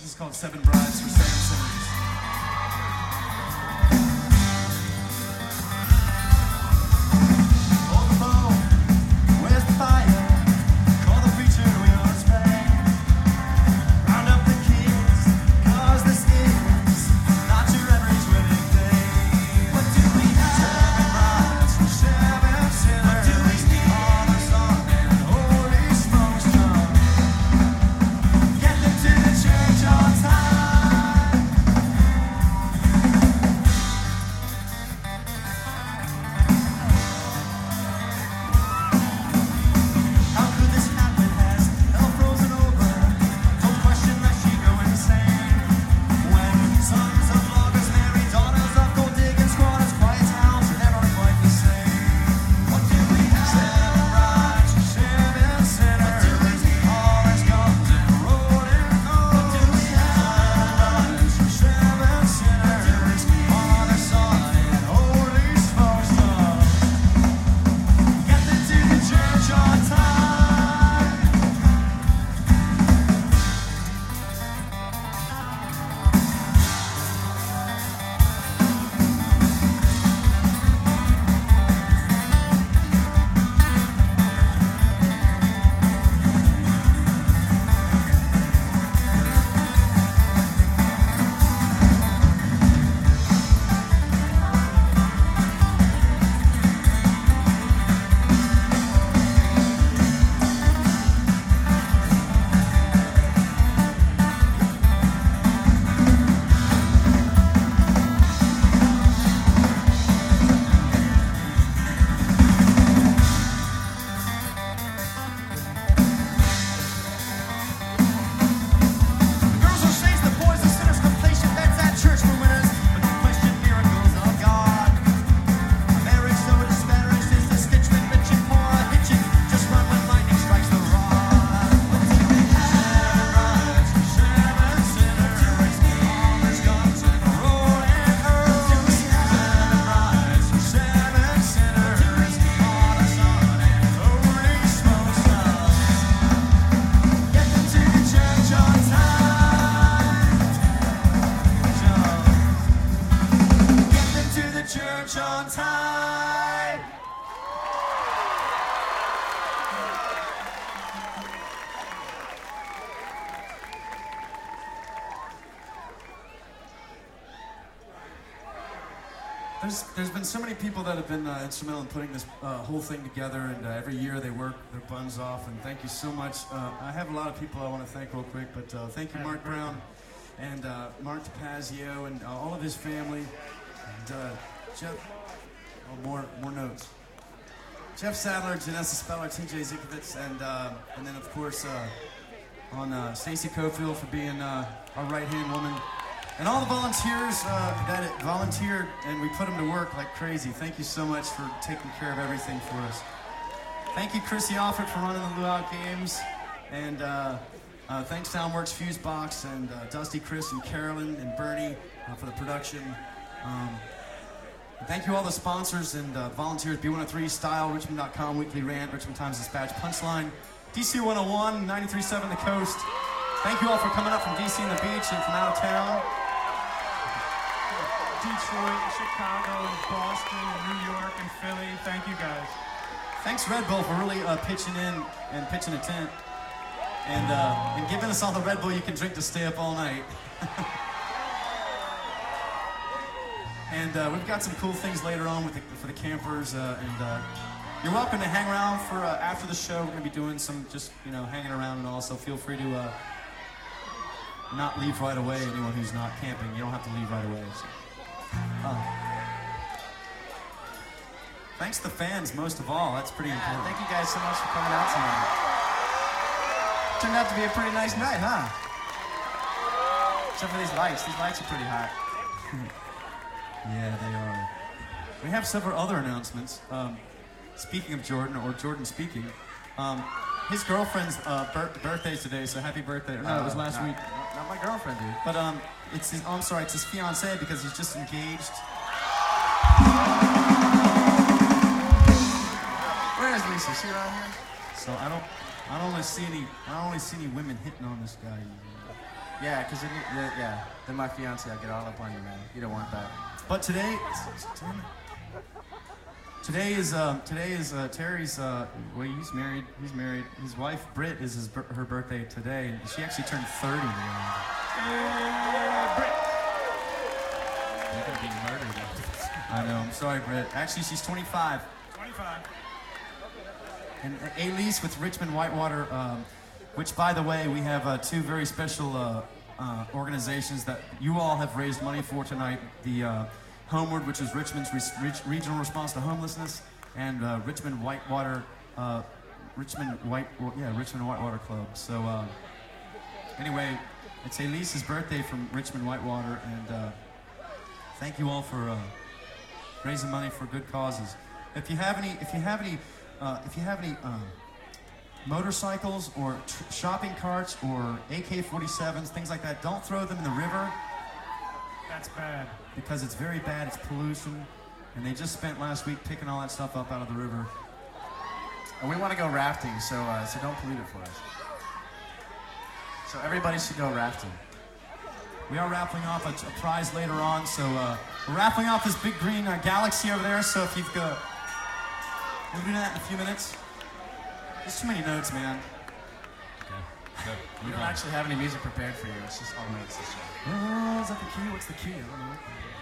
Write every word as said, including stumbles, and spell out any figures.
This is called Seven Brides for Seven Sinners. Hold the phone, where's the fire? Call the preacher, we ought to spray. Round up the kids, cause this is not your average wedding day. What do we have? Seven brides for seven sinners. What do we need? All the song and holy smokes, John. Get them to the church on time. How could this happen? Has hell frozen over? Don't question lest she go insane. When sons of loggers marry daughters of gold digging squatters, quiet towns are never quite the same. What do we have? Seven brides for seven sinners. What do we need? All that's guns and rolling on. What do we have? Seven brides for seven sinners. All the sun and holy smoke stars. Get them to the church on time. Girls are saints, the boys are sinners, completion, that's at church for winners. But don't question miracles of God. Marriage so disparaged is the stitch with bitching for a hitching. Just run when lightning strikes the rod. What do we have? Seven brides for seven sinners. All there's guns and rolling earth. Seven brides for seven sinners. All the sun and holy smoke stars. Get them to the church on time. Get them to the church on time. There's, there's been so many people that have been uh, instrumental in putting this uh, whole thing together, and uh, every year they work their buns off, and thank you so much. Uh, I have a lot of people I want to thank real quick, but uh, thank you, Mark Brown, and uh, Mark DePazio, and uh, all of his family, and uh, Jeff, oh, more, more notes. Jeff Sadler, Janessa Speller, T J Zikovitz, and uh, and then of course uh, on uh, Stacy Cofield for being uh, our right-hand woman. And all the volunteers uh, that volunteered, and we put them to work like crazy. Thank you so much for taking care of everything for us. Thank you, Chrissy Offord, for running the Luau Games. And uh, uh, thanks, Soundworks Fusebox, and uh, Dusty, Chris, and Carolyn, and Bernie uh, for the production. Um, and thank you all the sponsors and uh, volunteers, B one oh three, Style, Richmond dot com, Weekly Rant, Richmond Times Dispatch, Punchline, D C one oh one, ninety-three point seven The Coast. Thank you all for coming up from D C and the beach and from out of town. Detroit, Chicago, Boston, New York, and Philly. Thank you guys. Thanks, Red Bull, for really uh, pitching in and pitching a tent, and uh, and giving us all the Red Bull you can drink to stay up all night. And uh, we've got some cool things later on with the, for the campers, uh, and uh, you're welcome to hang around for uh, after the show. We're gonna be doing some just you know hanging around and all. So feel free to uh, not leave right away. Anyone who's not camping, you don't have to leave right away. So. Uh, thanks to the fans most of all. That's pretty Yeah, important. thank you guys so much for coming out tonight. Turned out to be a pretty nice night, huh? Except for these lights. These lights are pretty hot. Yeah, they are. We have several other announcements. Um, speaking of Jordan, or Jordan speaking, um, his girlfriend's uh, bir- birthday's today, so happy birthday. No, it was last not, week. Not, not my girlfriend, dude. But um, it's his, oh, I'm sorry, it's his fiancée because he's just engaged. Where is Lisa? Is she around here? So I don't, I don't only see any, I don't only see any women hitting on this guy. Yeah, because yeah, then my fiance, I'll get all up on you, man. You don't want that. But today, today is uh, today is uh, Terry's. Uh, well, he's married. He's married. His wife Britt is his her birthday today, and she actually turned thirty. Uh, Britt. You're gonna be murdered. I know. I'm sorry, Britt. Actually, she's twenty-five. twenty-five. And Elise with Richmond Whitewater, um, which, by the way, we have uh, two very special uh, uh, organizations that you all have raised money for tonight. The uh, Homeward, which is Richmond's re- re- regional response to homelessness, and uh, Richmond Whitewater, uh, Richmond White, well, yeah, Richmond Whitewater Club. So uh, anyway, it's Elise's birthday from Richmond Whitewater, and uh, thank you all for uh, raising money for good causes. If you have any, if you have any. Uh, if you have any um, motorcycles or tr- shopping carts or A K forty-sevens, things like that, don't throw them in the river That's bad. because it's very bad. It's pollution, and they just spent last week picking all that stuff up out of the river. And we want to go rafting, so uh, so don't pollute it for us. So everybody should go rafting. We are raffling off a, a prize later on, so uh, we're raffling off this big green uh, galaxy over there. So if you've got We'll do that in a few minutes. There's too many notes, man. Okay. Good. We don't actually have any music prepared for you. It's just all notes this year. Oh, is that the key? What's the key? I don't know.